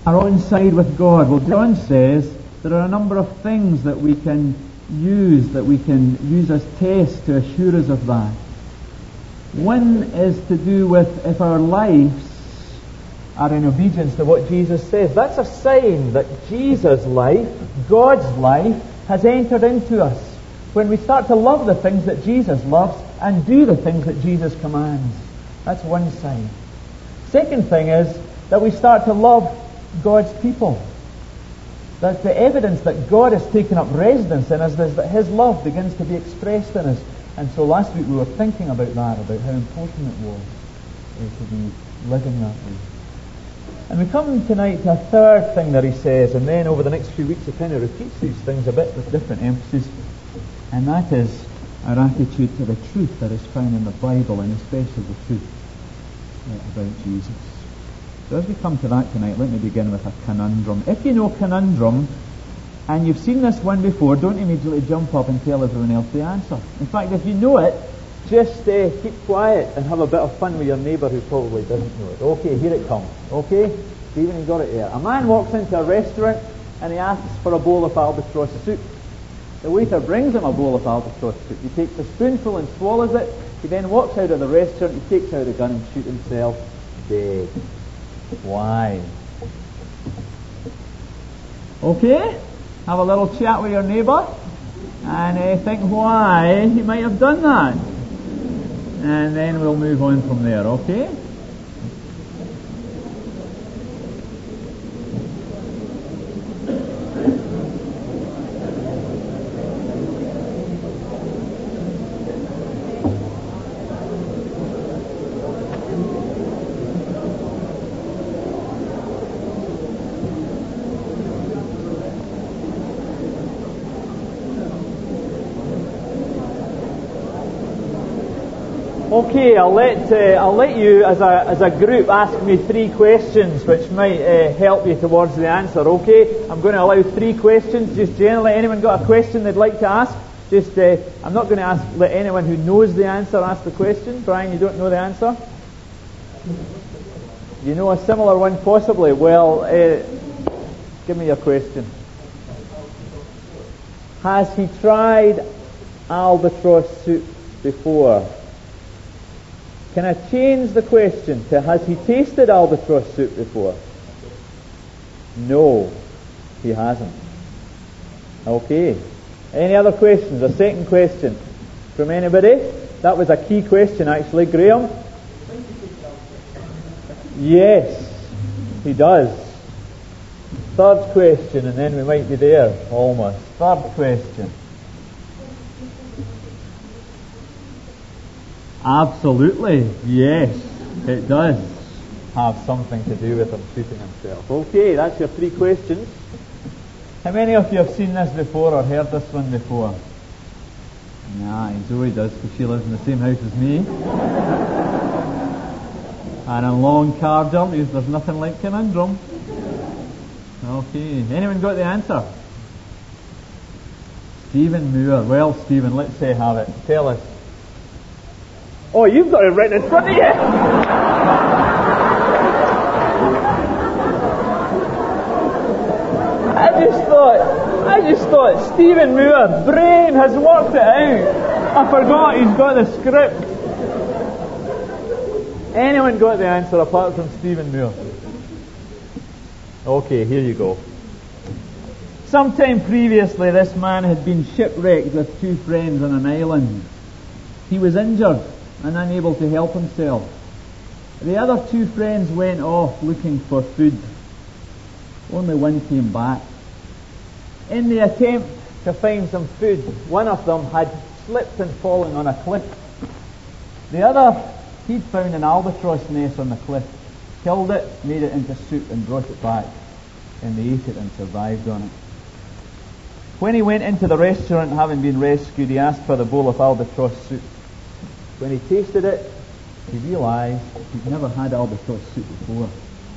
our own side with God? Well, John says there are a number of things that we can use as tests to assure us of that. One is to do with if our lives are in obedience to what Jesus says. That's a sign that Jesus' life, God's life, has entered into us. When we start to love the things that Jesus loves and do the things that Jesus commands. That's one sign. Second thing is that we start to love God's people. That's the evidence that God has taken up residence in us, that His love begins to be expressed in us. And so last week we were thinking about that, about how important it was to be living that way. And we come tonight to a third thing that he says, and then over the next few weeks he kind of repeats these things a bit with different emphasis, and that is our attitude to the truth that is found in the Bible, and especially the truth about Jesus. So as we come to that tonight, let me begin with a conundrum. If you know conundrum, and you've seen this one before, don't immediately jump up and tell everyone else the answer. In fact, if you know it, just keep quiet and have a bit of fun with your neighbour who probably doesn't know it. Okay, here it comes. Okay? Stephen, you got it there. A man walks into a restaurant and he asks for a bowl of albatross soup. The waiter brings him a bowl of albatross soup. He takes a spoonful and swallows it. He then walks out of the restaurant, he takes out a gun and shoots himself dead. Why? Okay? Have a little chat with your neighbour and think why he might have done that. And then we'll move on from there, okay? Okay, I'll let you as a group ask me 3 questions which might help you towards the answer, okay? I'm going to allow 3 questions, just generally. Anyone got a question they'd like to ask? I'm not going to let anyone who knows the answer ask the question. Brian, you don't know the answer? You know a similar one possibly? Well, give me your question. Has he tried albatross soup before? Can I change the question to, has he tasted albatross soup before? No, he hasn't. Okay. Any other questions? A second question from anybody? That was a key question actually. Graham? Yes, he does. Third question, and then we might be there almost. Third question. Absolutely, yes, it does have something to do with him shooting himself. Okay, that's your 3 questions. How many of you have seen this before or heard this one before? Nah, Zoe does because she lives in the same house as me. And on long car journeys, there's nothing like conundrum. Okay, anyone got the answer? Stephen Moore. Well, Stephen, let's have it. Tell us. Oh, you've got it written in front of you. I just thought Stephen Moore, brain has worked it out. I forgot he's got the script. Anyone got the answer apart from Stephen Moore? Okay, here you go. Sometime previously, this man had been shipwrecked with 2 friends on an island. He was injured and unable to help himself. The other 2 friends went off looking for food. Only one came back. In the attempt to find some food, one of them had slipped and fallen on a cliff. The other, he'd found an albatross nest on the cliff, killed it, made it into soup and brought it back, and they ate it and survived on it. When he went into the restaurant, having been rescued, he asked for the bowl of albatross soup. When he tasted it, he realised he'd never had albatross soup before.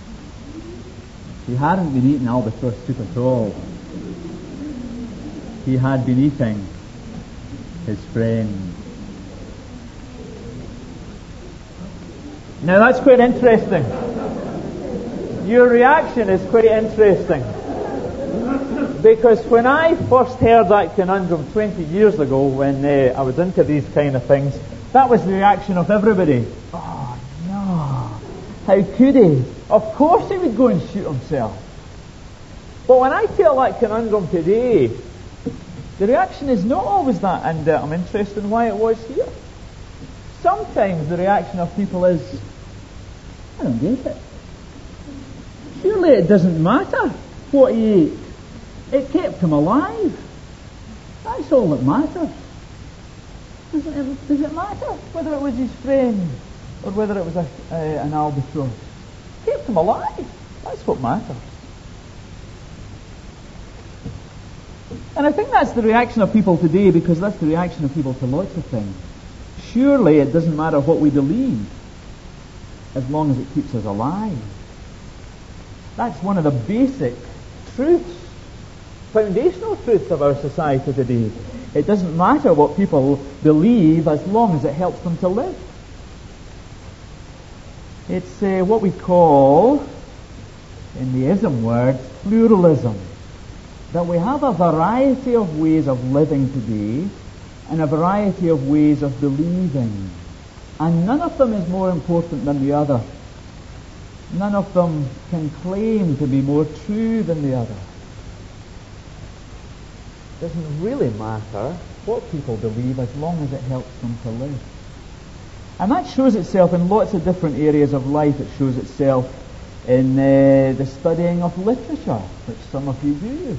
He hadn't been eating albatross soup at all. He had been eating his friend. Now that's quite interesting. Your reaction is quite interesting. Because when I first heard that conundrum 20 years ago, when I was into these kind of things, that was the reaction of everybody. Oh, no. How could he? Of course he would go and shoot himself. But when I tell that conundrum today, the reaction is not always that, and I'm interested in why it was here. Sometimes the reaction of people is, I don't get it. Surely it doesn't matter what he ate. It kept him alive. That's all that matters. Does it matter whether it was his friend or whether it was an albatross? It kept him alive. That's what matters. And I think that's the reaction of people today, because that's the reaction of people to lots of things. Surely it doesn't matter what we believe as long as it keeps us alive. That's one of the basic truths, foundational truths of our society today. It doesn't matter what people believe as long as it helps them to live. It's what we call, in the ism words, pluralism. That we have a variety of ways of living today and a variety of ways of believing. And none of them is more important than the other. None of them can claim to be more true than the other. It doesn't really matter what people believe as long as it helps them to live. And that shows itself in lots of different areas of life. It shows itself in the studying of literature, which some of you do.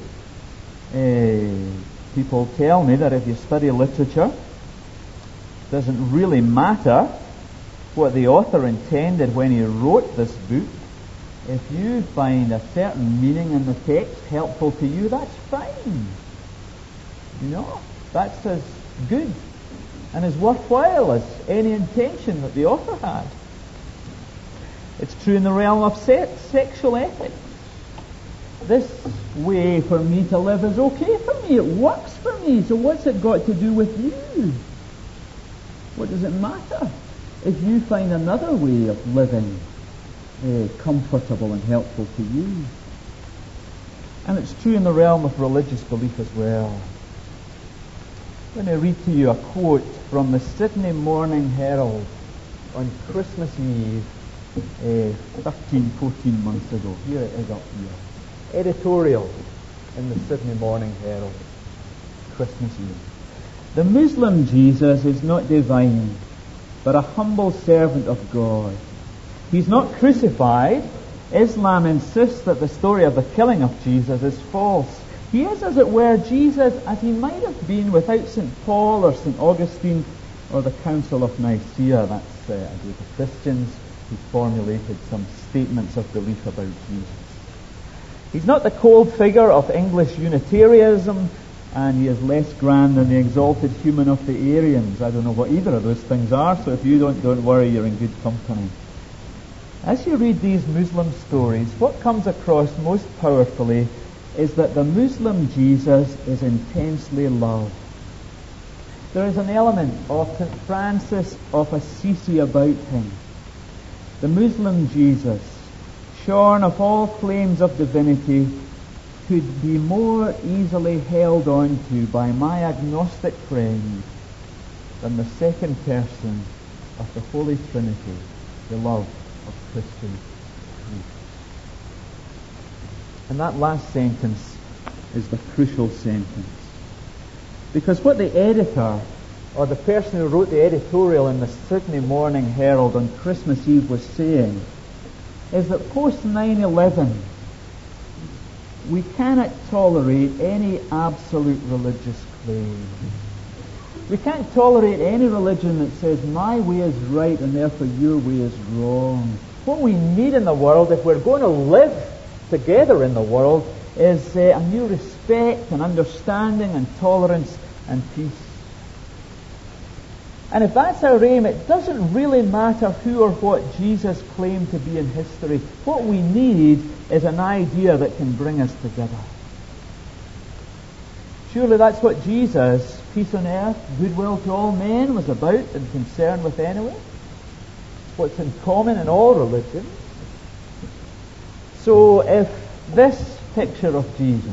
People tell me that if you study literature, it doesn't really matter what the author intended when he wrote this book. If you find a certain meaning in the text helpful to you, that's fine. You know, that's as good and as worthwhile as any intention that the author had. It's true in the realm of sexual ethics. This way for me to live is okay for me. It works for me. So what's it got to do with you? What does it matter if you find another way of living comfortable and helpful to you? And it's true in the realm of religious belief as well. I'm going to read to you a quote from the Sydney Morning Herald on Christmas Eve 14 months ago. Here it is up here. Editorial in the Sydney Morning Herald, Christmas Eve. The Muslim Jesus is not divine, but a humble servant of God. He's not crucified. Islam insists that the story of the killing of Jesus is false. He is, as it were, Jesus as he might have been without St. Paul or St. Augustine or the Council of Nicaea. That's a group of Christians who formulated some statements of belief about Jesus. He's not the cold figure of English Unitarianism, and he is less grand than the exalted human of the Arians. I don't know what either of those things are, so if you don't worry, you're in good company. As you read these Muslim stories, what comes across most powerfully is that the Muslim Jesus is intensely loved. There is an element of St. Francis of Assisi about him. The Muslim Jesus, shorn of all claims of divinity, could be more easily held on to by my agnostic friends than the second person of the Holy Trinity, the love of Christian faith. And that last sentence is the crucial sentence. Because what the editor, or the person who wrote the editorial in the Sydney Morning Herald on Christmas Eve was saying, is that post 9/11, we cannot tolerate any absolute religious claim. We can't tolerate any religion that says my way is right and therefore your way is wrong. What we need in the world, if we're going to live together in the world, is a new respect and understanding and tolerance and peace. And if that's our aim, it doesn't really matter who or what Jesus claimed to be in history. What we need is an idea that can bring us together. Surely that's what Jesus, peace on earth, goodwill to all men, was about and concerned with anyway. What's in common in all religions. So if this picture of Jesus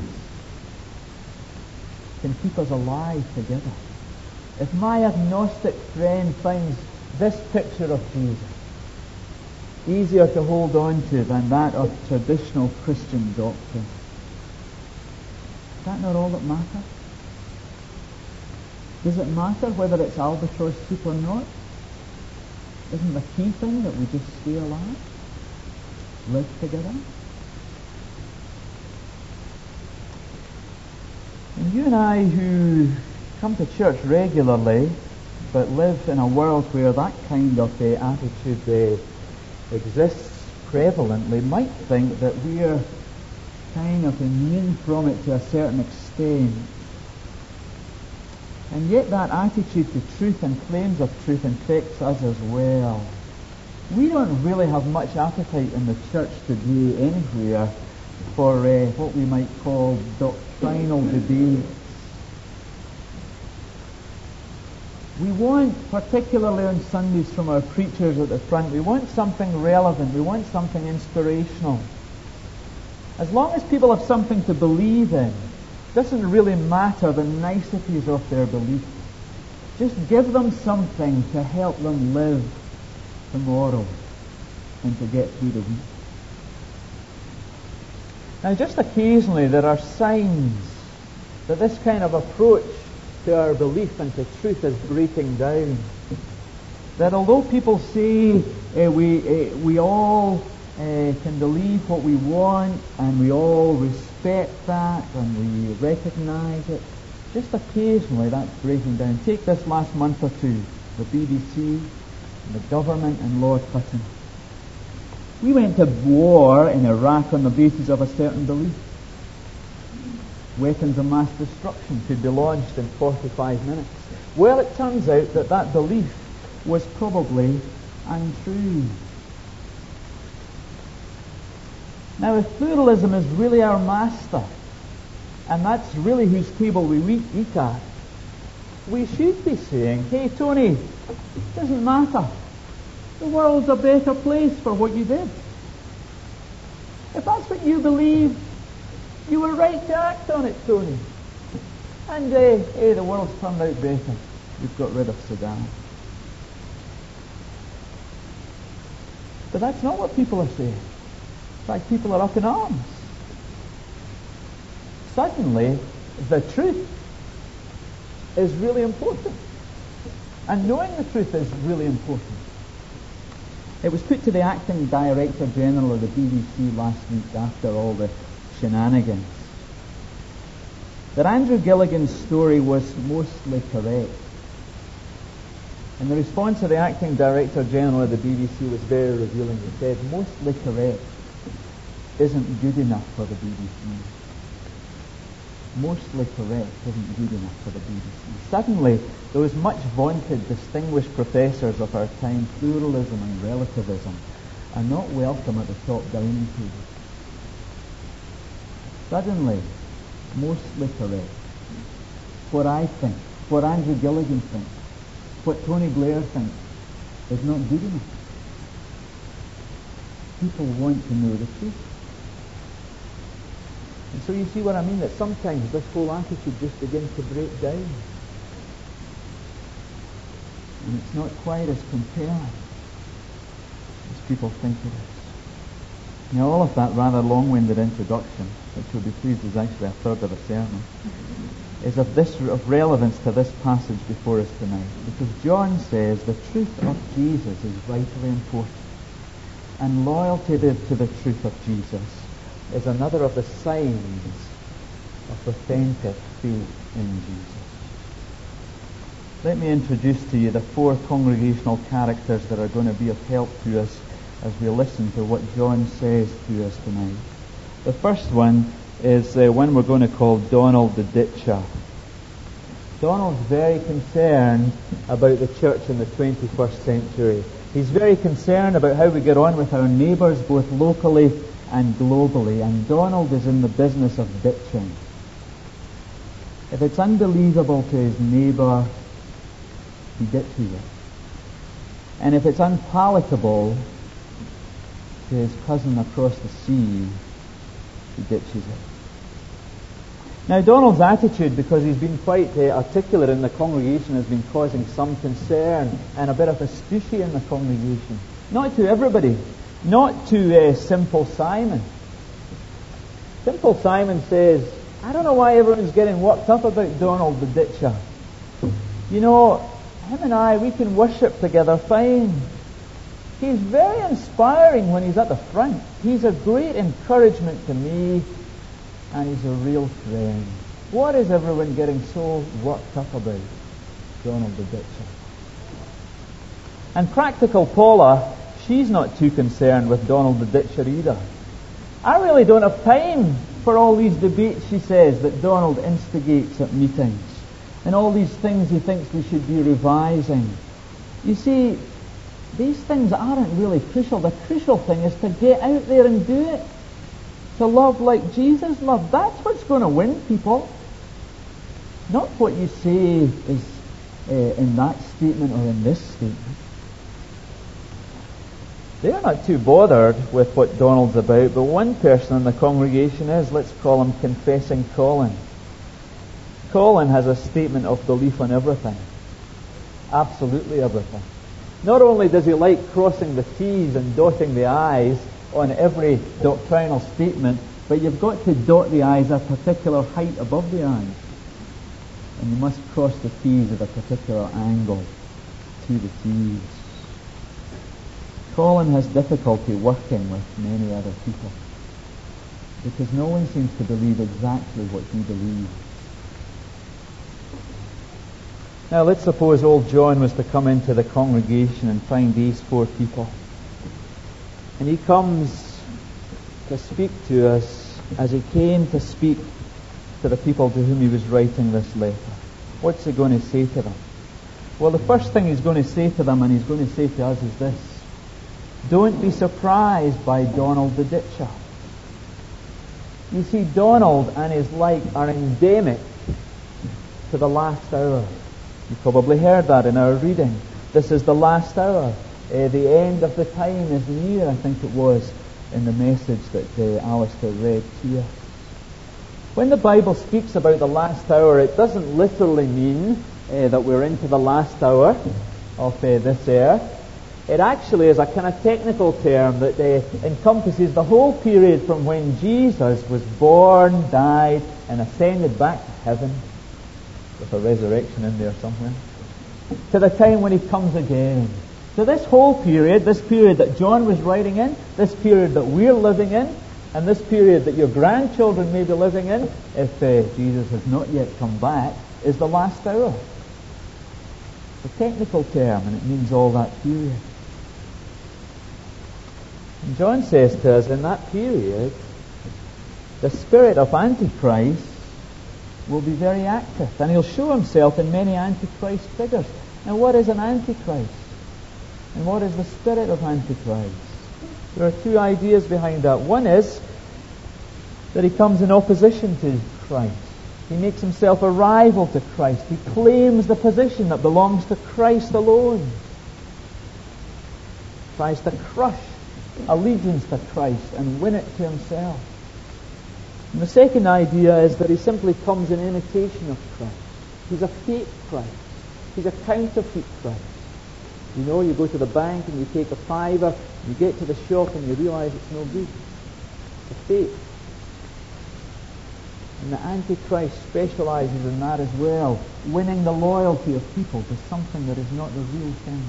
can keep us alive together, if my agnostic friend finds this picture of Jesus easier to hold on to than that of traditional Christian doctrine, is that not all that matters? Does it matter whether it's albatross soup or not? Isn't the key thing that we just stay alive? Live together? And you and I who come to church regularly but live in a world where that kind of attitude exists prevalently might think that we're kind of immune from it to a certain extent. And yet that attitude to truth and claims of truth infects us as well. We don't really have much appetite in the church today anywhere for what we might call doctrinal debates. We want, particularly on Sundays from our preachers at the front, we want something relevant, we want something inspirational. As long as people have something to believe in, it doesn't really matter the niceties of their belief. Just give them something to help them live tomorrow and to get through the week. Now, just occasionally there are signs that this kind of approach to our belief and to truth is breaking down. That although people say we all can believe what we want and we all respect that and we recognize it, just occasionally that's breaking down. Take this last month or two, the BBC, the government and Lord Hutton. We went to war in Iraq on the basis of a certain belief. Weapons of mass destruction could be launched in 45 minutes. Well, it turns out that that belief was probably untrue. Now, if pluralism is really our master, and that's really whose table we eat at, we should be saying, hey, Tony, it doesn't matter. The world's a better place for what you did. If that's what you believe, you were right to act on it, Tony. And hey, the world's turned out better. We've got rid of Saddam. But that's not what people are saying. In fact, people are up in arms. Suddenly, the truth is really important. And knowing the truth is really important. It was put to the acting Director General of the BBC last week after all the shenanigans that Andrew Gilligan's story was mostly correct. And the response of the acting Director General of the BBC was very revealing. He said, mostly correct isn't good enough for the BBC. Mostly correct isn't good enough for the BBC. Suddenly, those much vaunted distinguished professors of our time, pluralism and relativism, are not welcome at the top dining table. Suddenly, mostly correct. What I think, what Andrew Gilligan thinks, what Tony Blair thinks is not good enough. People want to know the truth. And so you see what I mean, that sometimes this whole attitude just begins to break down. And it's not quite as compelling as people think it is. Now, all of that rather long-winded introduction, which you'll be pleased is actually a third of a sermon, is of relevance to this passage before us tonight. Because John says the truth of Jesus is vitally important. And loyalty to the truth of Jesus is another of the signs of authentic faith in Jesus. Let me introduce to you the four congregational characters that are going to be of help to us as we listen to what John says to us tonight. The first one is one we're going to call Donald the Ditcher. Donald's very concerned about the church in the 21st century. He's very concerned about how we get on with our neighbours, both locally and globally. And Donald is in the business of ditching. If it's unbelievable to his neighbour, he ditches it. And if it's unpalatable to his cousin across the sea, he ditches it. Now, Donald's attitude, because he's been quite articulate in the congregation, has been causing some concern and a bit of a spoofy in the congregation. Not to everybody, not to Simple Simon. Simple Simon says, I don't know why everyone's getting worked up about Donald the Ditcher. You know, him and I, we can worship together fine. He's very inspiring when he's at the front. He's a great encouragement to me, and he's a real friend. What is everyone getting so worked up about Donald the Ditcher? And practical Paula, she's not too concerned with Donald the Ditcher either. I really don't have time for all these debates, she says, that Donald instigates at meetings, and all these things he thinks we should be revising. You see, these things aren't really crucial. The crucial thing is to get out there and do it. To love like Jesus loved. That's what's going to win people. Not what you say is in that statement or in this statement. They're not too bothered with what Donald's about, but one person in the congregation is. Let's call him Confessing Colin. Colin has a statement of belief on everything. Absolutely everything. Not only does he like crossing the T's and dotting the I's on every doctrinal statement, but you've got to dot the I's a particular height above the I's. And you must cross the T's at a particular angle to the T's. Colin has difficulty working with many other people because no one seems to believe exactly what he believes. Now let's suppose old John was to come into the congregation and find these four people. And he comes to speak to us as he came to speak to the people to whom he was writing this letter. What's he going to say to them? Well, the first thing he's going to say to them, and he's going to say to us, is this. Don't be surprised by Donald the Ditcher. You see, Donald and his like are endemic to the last hour. You probably heard that in our reading. This is the last hour. The end of the time is near, I think it was, in the message that Alistair read to us. When the Bible speaks about the last hour, it doesn't literally mean that we're into the last hour of this earth. It actually is a kind of technical term that encompasses the whole period from when Jesus was born, died, and ascended back to heaven, with a resurrection in there somewhere, to the time when he comes again. So this whole period, this period that John was writing in, this period that we're living in, and this period that your grandchildren may be living in, if Jesus has not yet come back, is the last hour. It's a technical term, and it means all that period. And John says to us, in that period, the spirit of Antichrist will be very active, and he'll show himself in many Antichrist figures. Now, what is an Antichrist? And what is the spirit of Antichrist? There are two ideas behind that. One is that he comes in opposition to Christ. He makes himself a rival to Christ. He claims the position that belongs to Christ alone. Tries to crush allegiance to Christ and win it to himself. And the second idea is that he simply comes in imitation of Christ. He's a fake Christ. He's a counterfeit Christ. You know, you go to the bank and you take a fiver, you get to the shop and you realize it's no good. It's a fake. And the Antichrist specializes in that as well, winning the loyalty of people to something that is not the real thing.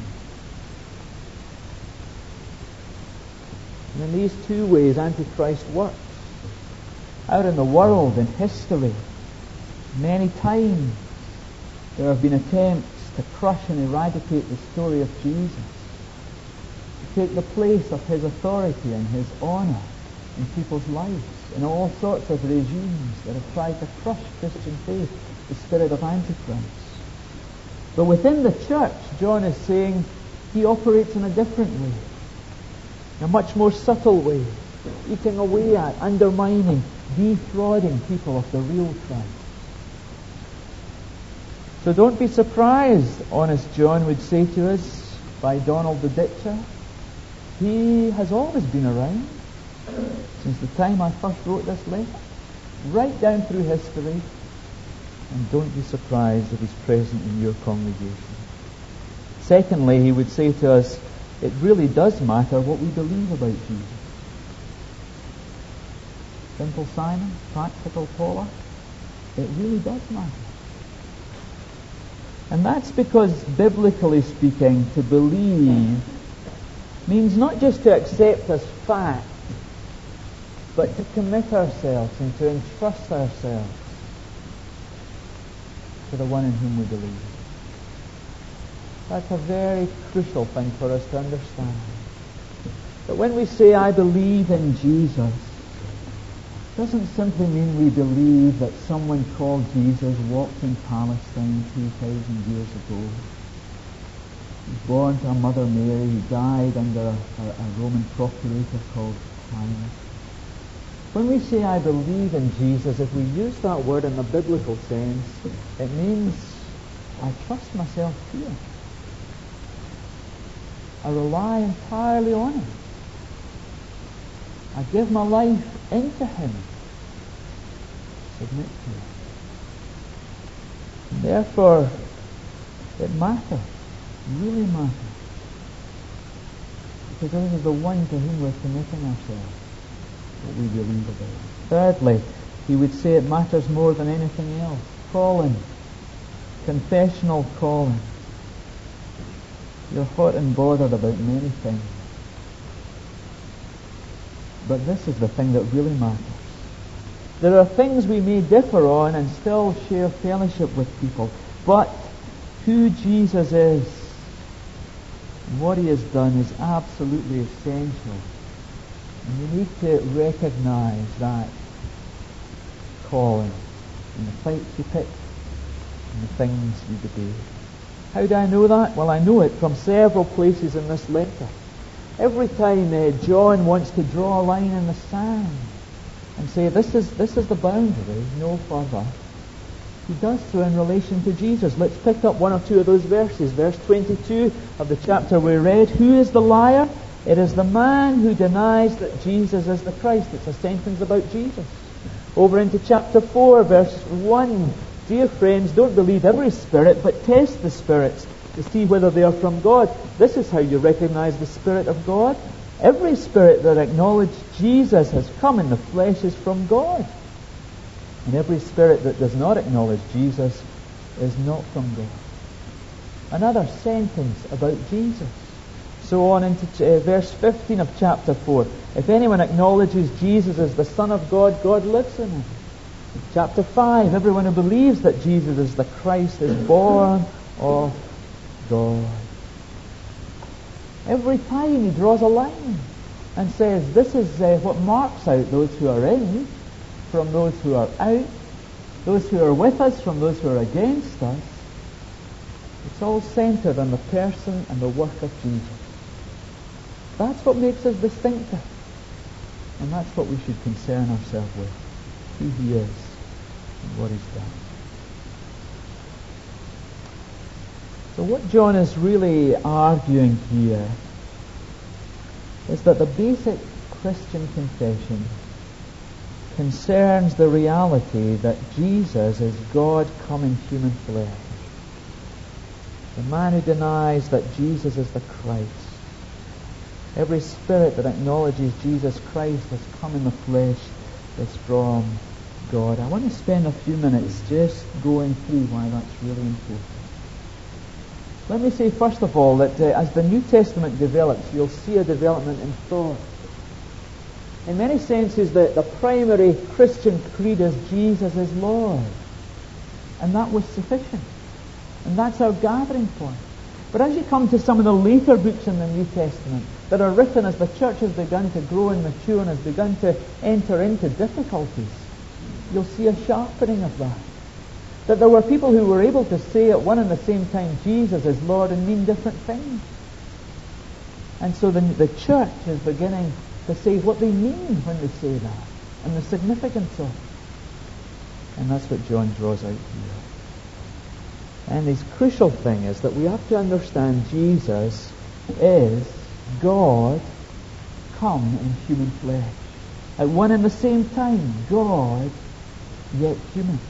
And in these two ways, Antichrist works. Out in the world, in history, many times there have been attempts to crush and eradicate the story of Jesus, to take the place of his authority and his honor in people's lives, in all sorts of regimes that have tried to crush Christian faith, the spirit of Antichrist. But within the church, John is saying he operates in a different way, in a much more subtle way, eating away at, undermining, defrauding people of the real Christ. So don't be surprised, honest John would say to us, by Donald the Ditcher. He has always been around since the time I first wrote this letter, right down through history. And don't be surprised if He's present in your congregation. Secondly, he would say to us, it really does matter what we believe about Jesus. Simple Simon, practical Paula, it really does matter. And that's because, biblically speaking, to believe means not just to accept as fact, but to commit ourselves and to entrust ourselves to the one in whom we believe. That's a very crucial thing for us to understand. That when we say, I believe in Jesus, it doesn't simply mean we believe that someone called Jesus walked in Palestine 2,000 years ago. He was born to a Mother Mary. He died under a Roman procurator called Pilate. When we say, I believe in Jesus, if we use that word in the biblical sense, it means I trust myself to Him. I rely entirely on Him. I give my life into Him. Submit to Him. And therefore, it matters. Really matters. Because this is the one to whom we're committing ourselves. What we believe about. Thirdly, he would say it matters more than anything else. Calling. Confessional calling. You're hot and bothered about many things. But this is the thing that really matters. There are things we may differ on and still share fellowship with people. But who Jesus is and what He has done is absolutely essential. And you need to recognize that calling in the fights you pick and the things you debate. How do I know that? Well, I know it from several places in this letter. Every time John wants to draw a line in the sand and say, this is the boundary, no further, he does so in relation to Jesus. Let's pick up one or two of those verses. Verse 22 of the chapter we read, who is the liar? It is the man who denies that Jesus is the Christ. It's a sentence about Jesus. Over into chapter 4, verse 1. Dear friends, don't believe every spirit, but test the spirits to see whether they are from God. This is how you recognize the Spirit of God. Every spirit that acknowledges Jesus has come in the flesh is from God. And every spirit that does not acknowledge Jesus is not from God. Another sentence about Jesus. So on into verse 15 of chapter 4. If anyone acknowledges Jesus as the Son of God, God lives in him. Chapter 5. Everyone who believes that Jesus is the Christ is born of God. Every time he draws a line and says, this is what marks out those who are in from those who are out, those who are with us from those who are against us. It's all centered on the person and the work of Jesus. That's what makes us distinctive. And that's what we should concern ourselves with. Who He is and what He's done. So what John is really arguing here is that the basic Christian confession concerns the reality that Jesus is God come in human flesh. The man who denies that Jesus is the Christ. Every spirit that acknowledges Jesus Christ has come in the flesh is from God. I want to spend a few minutes just going through why that's really important. Let me say first of all that as the New Testament develops, you'll see a development in thought. In many senses, the primary Christian creed is Jesus is Lord. And that was sufficient. And that's our gathering point. But as you come to some of the later books in the New Testament that are written as the church has begun to grow and mature and has begun to enter into difficulties, you'll see a sharpening of that. That there were people who were able to say at one and the same time Jesus is Lord and mean different things. And so the church is beginning to say what they mean when they say that and the significance of it. And that's what John draws out here. And his crucial thing is that we have to understand Jesus is God come in human flesh. At one and the same time, God, yet human.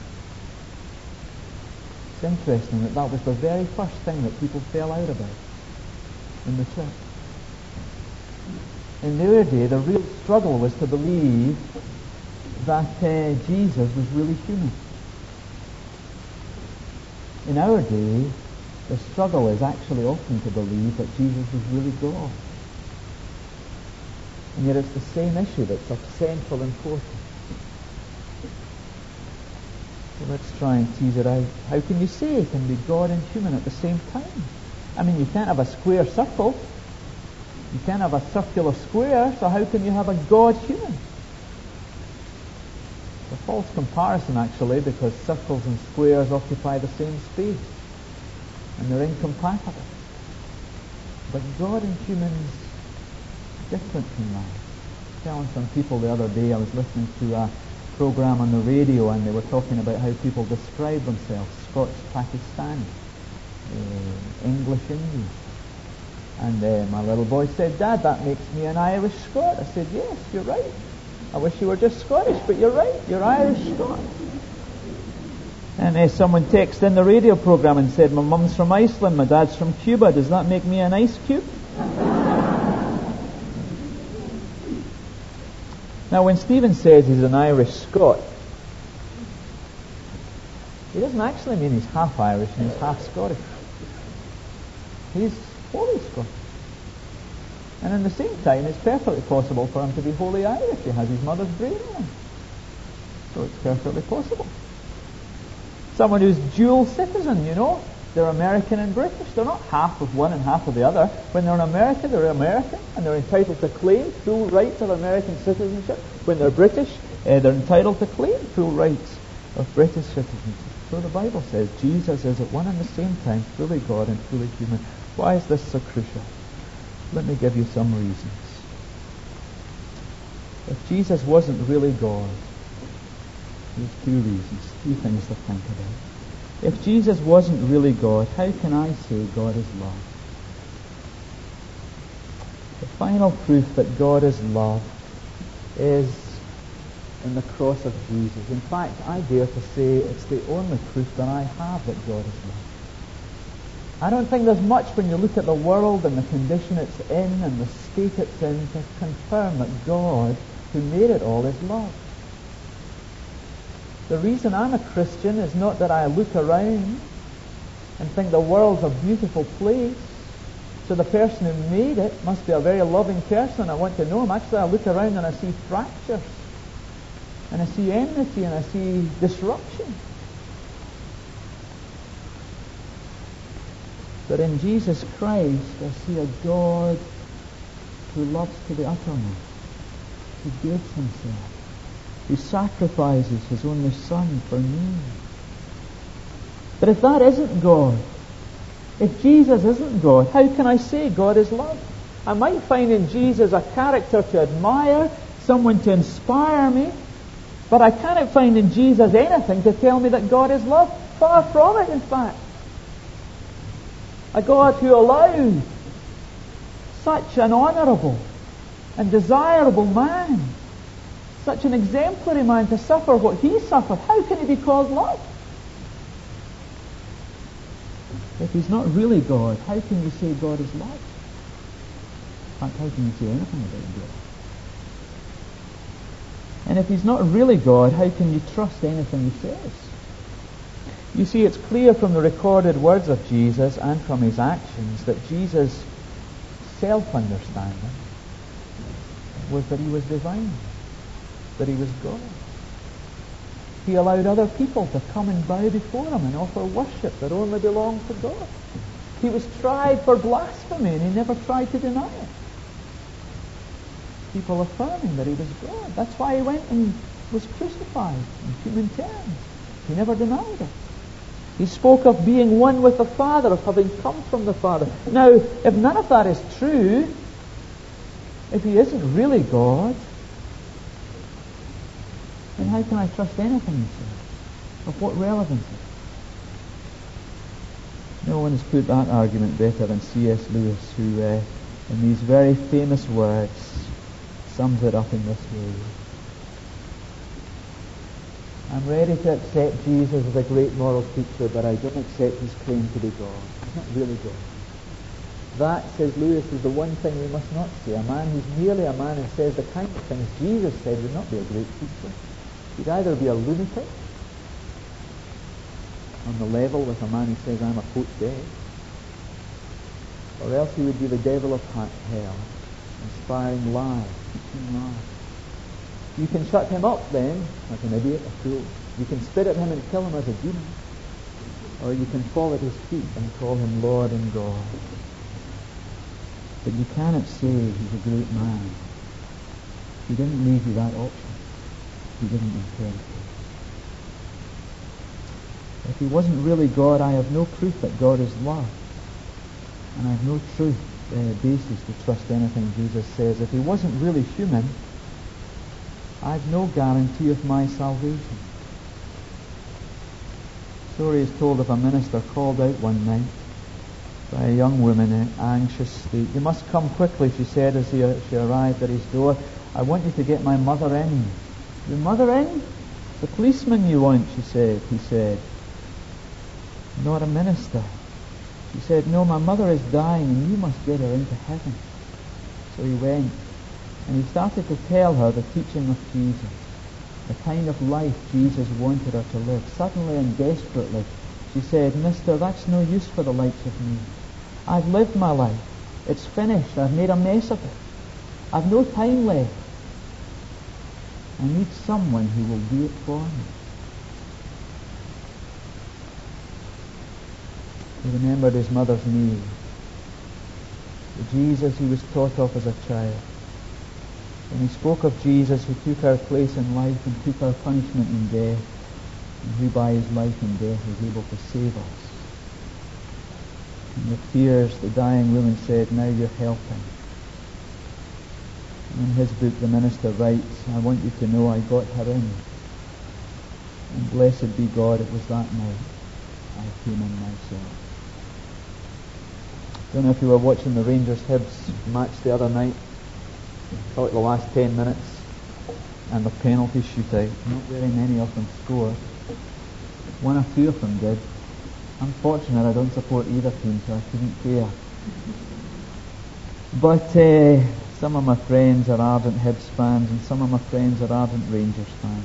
It's interesting that was the very first thing that people fell out about in the church. In their day, the real struggle was to believe that Jesus was really human. In our day, the struggle is actually often to believe that Jesus was really God. And yet it's the same issue that's of central importance. So let's try and tease it out. How can you say it can be God and human at the same time? I mean, you can't have a square circle. You can't have a circular square, so how can you have a God-human? It's a false comparison, actually, because circles and squares occupy the same space, and they're incompatible. But God and humans are different from that. I was telling some people the other day, I was listening to a program on the radio, and they were talking about how people describe themselves: Scots, Pakistani, English, Indian. And my little boy said, "Dad, that makes me an Irish Scot." I said, "Yes, you're right. I wish you were just Scottish, but you're right. You're Irish Scot." And someone texted in the radio program and said, "My mum's from Iceland, my dad's from Cuba. Does that make me an ice cube?" Now, when Stephen says he's an Irish Scot, he doesn't actually mean he's half Irish and he's half Scottish. He's wholly Scottish. And at the same time, it's perfectly possible for him to be wholly Irish. He has his mother's brain in him. So it's perfectly possible. Someone who's dual citizen, they're American and British. They're not half of one and half of the other. When they're in America, they're American, and they're entitled to claim full rights of American citizenship. When they're British, they're entitled to claim full rights of British citizenship. So the Bible says Jesus is at one and the same time fully God and fully human. Why is this so crucial? Let me give you some reasons. If Jesus wasn't really God, there's two reasons, two things to think about. If Jesus wasn't really God, how can I say God is love? The final proof that God is love is in the cross of Jesus. In fact, I dare to say it's the only proof that I have that God is love. I don't think there's much when you look at the world and the condition it's in and the state it's in to confirm that God, who made it all, is love. The reason I'm a Christian is not that I look around and think the world's a beautiful place, so the person who made it must be a very loving person. I want to know him. Actually, I look around and I see fractures, and I see enmity, and I see disruption. But in Jesus Christ, I see a God who loves to the uttermost, who gives himself, who sacrifices his only Son for me. But if that isn't God, if Jesus isn't God, how can I say God is love? I might find in Jesus a character to admire, someone to inspire me, but I cannot find in Jesus anything to tell me that God is love. Far from it, in fact. A God who allowed such an honourable and desirable man, such an exemplary man, to suffer what he suffered. How can he be called love? If he's not really God, how can you say God is love? In fact, how can you say anything about God? And if he's not really God, how can you trust anything he says? You see, it's clear from the recorded words of Jesus and from his actions that Jesus' self-understanding was that he was divine, that he was God. He allowed other people to come and bow before him and offer worship that only belonged to God. He was tried for blasphemy and he never tried to deny it. People affirming that he was God. That's why he went and was crucified in human terms. He never denied it. He spoke of being one with the Father, of having come from the Father. Now, if none of that is true, if he isn't really God, then how can I trust anything he says? Of what relevance is it? No one has put that argument better than C.S. Lewis, who, in these very famous words, sums it up in this way. I'm ready to accept Jesus as a great moral teacher, but I don't accept his claim to be God. He's not really God. That, says Lewis, is the one thing we must not say. A man who's merely a man and says the kind of things Jesus said would not be a great teacher. He'd either be a lunatic, on the level with a man who says, I'm a poached egg, or else he would be the devil of hell, inspiring lies, teaching lies. You can shut him up then, as an idiot, a fool. You can spit at him and kill him as a demon. Or you can fall at his feet and call him Lord and God. But you cannot say he's a great man. He didn't leave you that option. He didn't intend to. If he wasn't really God, I have no proof that God is love. And I have no basis to trust anything Jesus says. If he wasn't really human, I have no guarantee of my salvation. The story is told of a minister called out one night by a young woman in anxious state. You must come quickly, she said as she arrived at his door. I want you to get my mother in. Your mother in? The policeman you want, she said. He said, not a minister. She said, no, my mother is dying and you must get her into heaven. So he went. And he started to tell her the teaching of Jesus, the kind of life Jesus wanted her to live. Suddenly and desperately, she said, Mister, that's no use for the likes of me. I've lived my life. It's finished. I've made a mess of it. I've no time left. I need someone who will do it for me. He remembered his mother's name, the Jesus he was taught of as a child. When he spoke of Jesus who took our place in life and took our punishment in death, and who by his life and death was able to save us. And with tears, the dying woman said, now you're helping. And in his book, the minister writes, I want you to know I got her in. And blessed be God, it was that night I came in myself. I don't know if you were watching the Rangers-Hibs match the other night. About the last 10 minutes and the penalty shootout. Not very many of them scored. One or two of them did. I'm fortunate I don't support either team, so I couldn't care. But some of my friends are ardent Hibs fans and some of my friends are ardent Rangers fans.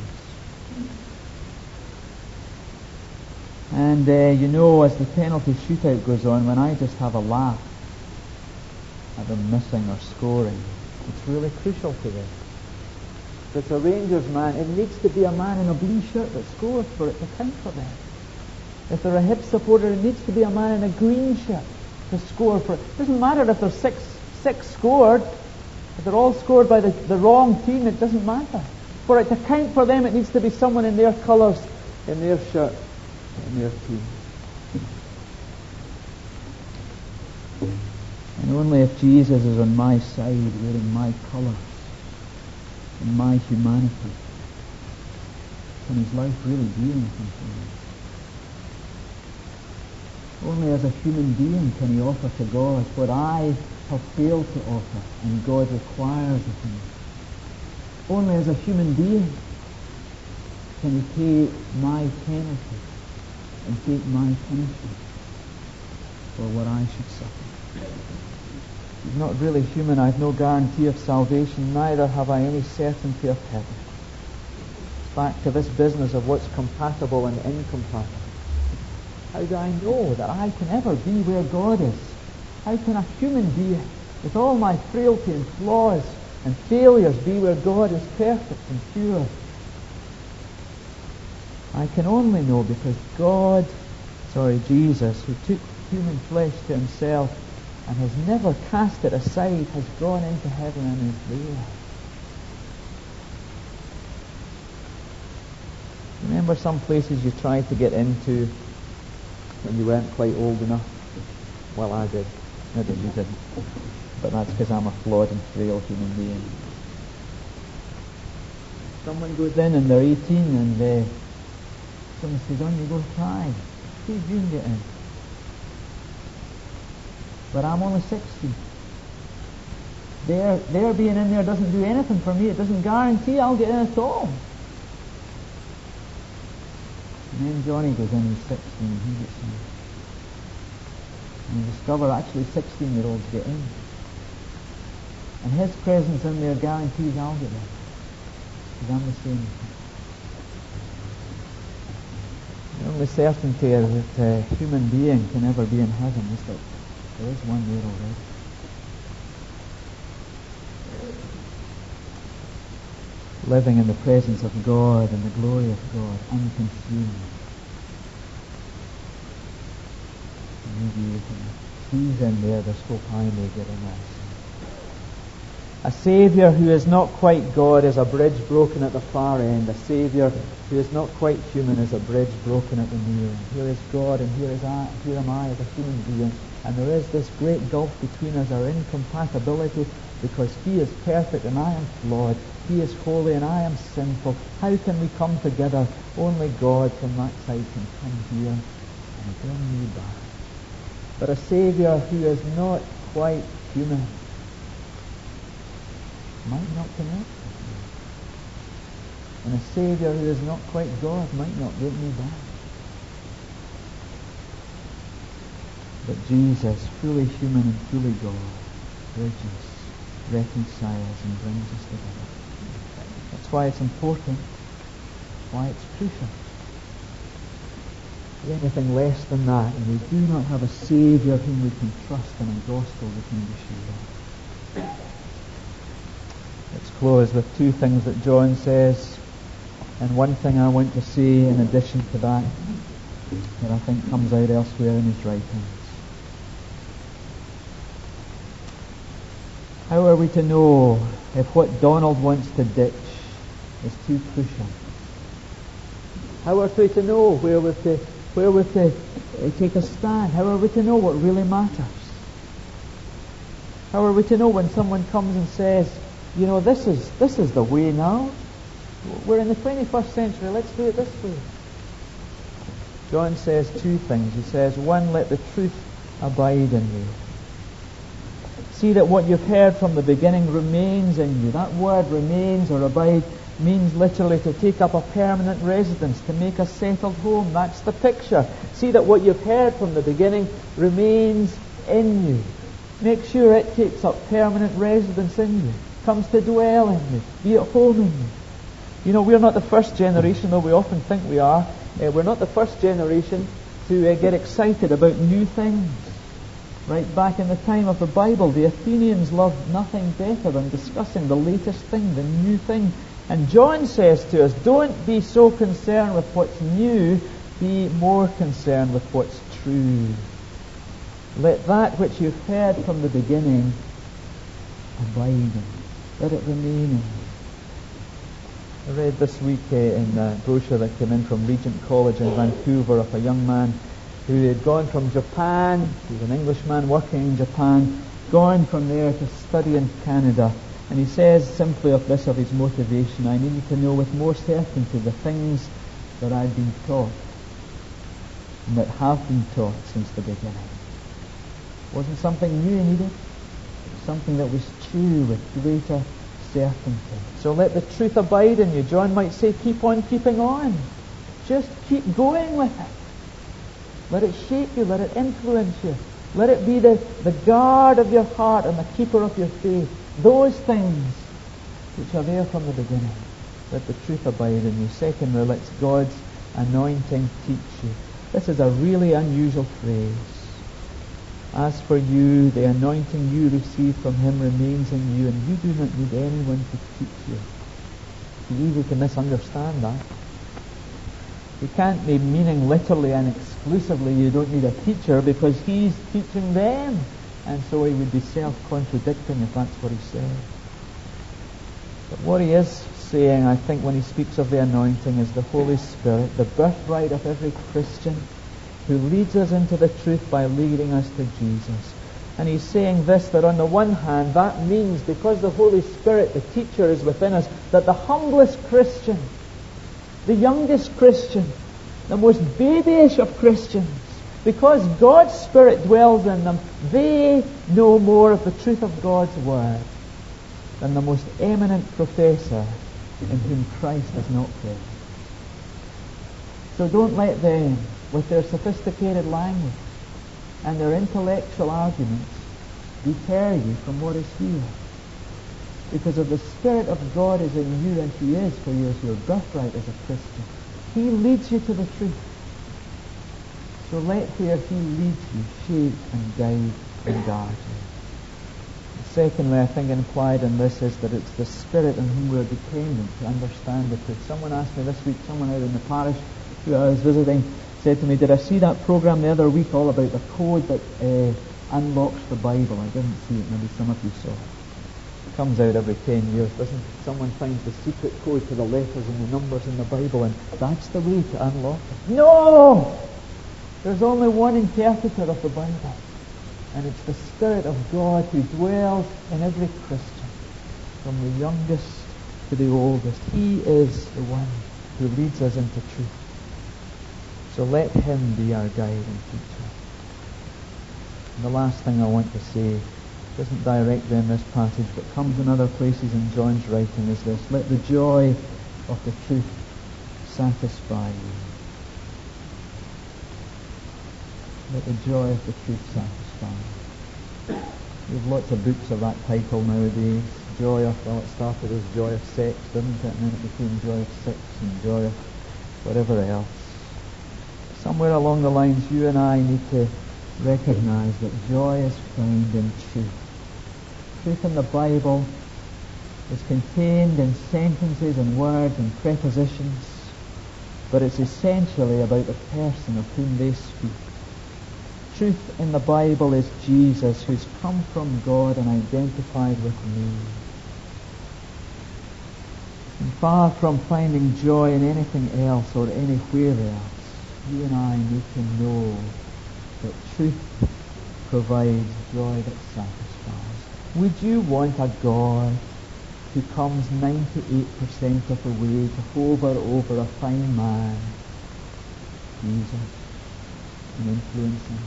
And you know, as the penalty shootout goes on, when I just have a laugh at them missing or scoring, it's really crucial to them. If it's a Rangers man, it needs to be a man in a blue shirt that scores for it to count for them. If they're a Hibs supporter, it needs to be a man in a green shirt to score for it. It doesn't matter if there's six scored. If they're all scored by the wrong team, it doesn't matter. For it to count for them, it needs to be someone in their colours, in their shirt, in their team. And only if Jesus is on my side, wearing my colours and my humanity, can his life really be anything for me. Only as a human being can he offer to God what I have failed to offer and God requires of me. Only as a human being can he take my penalty and take my punishment for what I should suffer. He's not really human. I have no guarantee of salvation, neither have I any certainty of heaven. It's back to this business of what's compatible and incompatible. How do I know that I can ever be where God is? How can a human being, with all my frailty and flaws and failures, be where God is perfect and pure? I can only know because Jesus, who took human flesh to himself and has never cast it aside, has gone into heaven and is there. Remember some places you tried to get into when you weren't quite old enough? Well, I did. Maybe you didn't. But that's because I'm a flawed and frail human being. Someone goes in and they're 18 and someone says, on you go, try. See if you can get in. But I'm only 60. Their being in there doesn't do anything for me. It doesn't guarantee I'll get in at all. And then Johnny goes in, he's 16, and he gets in. And you discover actually 16-year-olds get in. And his presence in there guarantees I'll get in. Because I'm the same. The only certainty that a human being can ever be in heaven is that there is one there already. Living in the presence of God and the glory of God, unconsumed. He's in there, there's hope I may get in us. A Saviour who is not quite God is a bridge broken at the far end. A Saviour who is not quite human is a bridge broken at the near end. Here is God and here am I as a human being. And there is this great gulf between us, our incompatibility, because He is perfect and I am flawed. He is holy and I am sinful. How can we come together? Only God from that side can come here and bring me back. But a Saviour who is not quite human might not connect with me. And a Saviour who is not quite God might not get me back. But Jesus, fully human and fully God, bridges, reconciles and brings us together. That's why it's important, why it's crucial. Anything less than that, and we do not have a Saviour whom we can trust and a gospel we can be sure of. Let's close with two things that John says, and one thing I want to say in addition to that I think comes out elsewhere in his writings. How are we to know if what Donald wants to ditch is too crucial? How are we to know where we're to take a stand? How are we to know what really matters? How are we to know when someone comes and says, you know, this is the way now? We're in the 21st century, let's do it this way. John says two things. He says, one, let the truth abide in you. See that what you've heard from the beginning remains in you. That word remains or abide means literally to take up a permanent residence, to make a settled home. That's the picture. See that what you've heard from the beginning remains in you. Make sure it takes up permanent residence in you, comes to dwell in you, be at home in you. You know, we're not the first generation, though we often think we are. We're not the first generation to get excited about new things. Right back in the time of the Bible, the Athenians loved nothing better than discussing the latest thing, the new thing. And John says to us, don't be so concerned with what's new, be more concerned with what's true. Let that which you've heard from the beginning abide in you. Let it remain in you. I read this week in a brochure that came in from Regent College in Vancouver of a young man who had gone from Japan, he was an Englishman working in Japan, gone from there to study in Canada. And he says simply of this, of his motivation, I needed to know with more certainty the things that I'd been taught and that have been taught since the beginning. It wasn't something new he needed, it was something that was true with greater certainty. So let the truth abide in you. John might say, keep on keeping on. Just keep going with it. Let it shape you, let it influence you. Let it be the guard of your heart and the keeper of your faith. Those things which are there from the beginning. Let the truth abide in you. Secondly, let God's anointing teach you. This is a really unusual phrase. As for you, the anointing you receive from Him remains in you, and you do not need anyone to teach you. It's easy to misunderstand that. You can't be meaning literally and exclusively you don't need a teacher, because He's teaching them. And so He would be self-contradicting if that's what He said. But what He is saying, I think, when He speaks of the anointing is the Holy Spirit, the birthright of every Christian, who leads us into the truth by leading us to Jesus. And He's saying this, that on the one hand, that means because the Holy Spirit, the teacher, is within us, that the humblest Christian, the youngest Christian, the most babyish of Christians, because God's Spirit dwells in them, they know more of the truth of God's Word. than the most eminent professor in whom Christ is not present. So don't let them, with their sophisticated language and their intellectual arguments, deter you from what is here. Because if the Spirit of God is in you, and He is, for you as your birthright as a Christian, He leads you to the truth. So let where He leads you shape and guide and guard you. Secondly, I think implied in this is that it's the Spirit on whom we're dependent to understand the truth. Someone asked me this week, someone out in the parish who I was visiting, said to me, did I see that program the other week all about the code that unlocks the Bible? I didn't see it, maybe some of you saw it. It comes out every 10 years, doesn't it? Someone finds the secret code to the letters and the numbers in the Bible, and that's the way to unlock it. No! There's only one interpreter of the Bible, and it's the Spirit of God who dwells in every Christian, from the youngest to the oldest. He is the one who leads us into truth. So let Him be our guide and teacher. And the last thing I want to say doesn't directly in this passage, but comes in other places in John's writing, is this: let the joy of the truth satisfy you. Let the joy of the truth satisfy you. We have lots of books of that title nowadays. Joy of, well, it started as joy of sex, didn't it? And then it became joy of sex and joy of whatever else. Somewhere along the lines, you and I need to recognize that joy is found in truth. Truth in the Bible is contained in sentences and words and prepositions, but it's essentially about the person of whom they speak. Truth in the Bible is Jesus, who's come from God and identified with me. And far from finding joy in anything else or anywhere else, you and I need to know that truth provides joy that satisfies. Would you want a God who comes 98% of the way to hover over a fine man, Jesus, and influence him?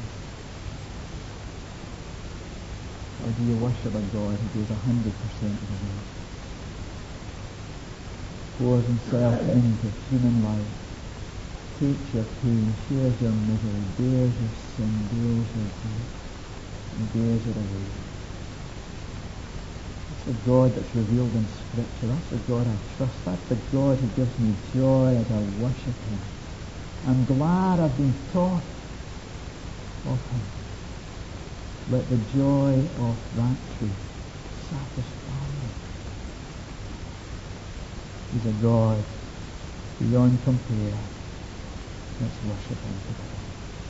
Or do you worship a God who goes 100% of the way? Pours himself into human life, takes your pain, shares your misery, bears your sin, bears your guilt, and bears it away. That's the God that's revealed in Scripture. That's the God I trust. That's the God who gives me joy as I worship Him. I'm glad I've been taught of Him. Let the joy of that truth satisfy you. He's a God beyond compare. Let's worship Him together.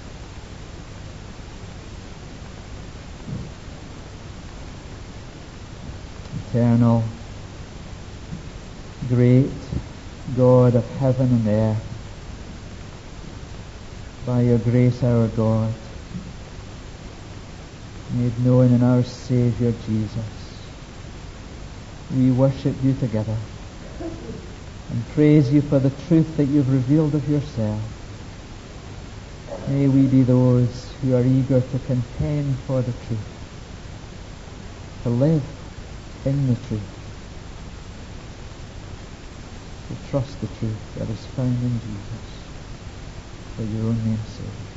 Eternal, great God of heaven and earth, by your grace, our God, made known in our Saviour Jesus, we worship you together and praise you for the truth that you've revealed of yourself. May we be those who are eager to contend for the truth, to live in the truth, to trust the truth that is found in Jesus, for your own name's sake.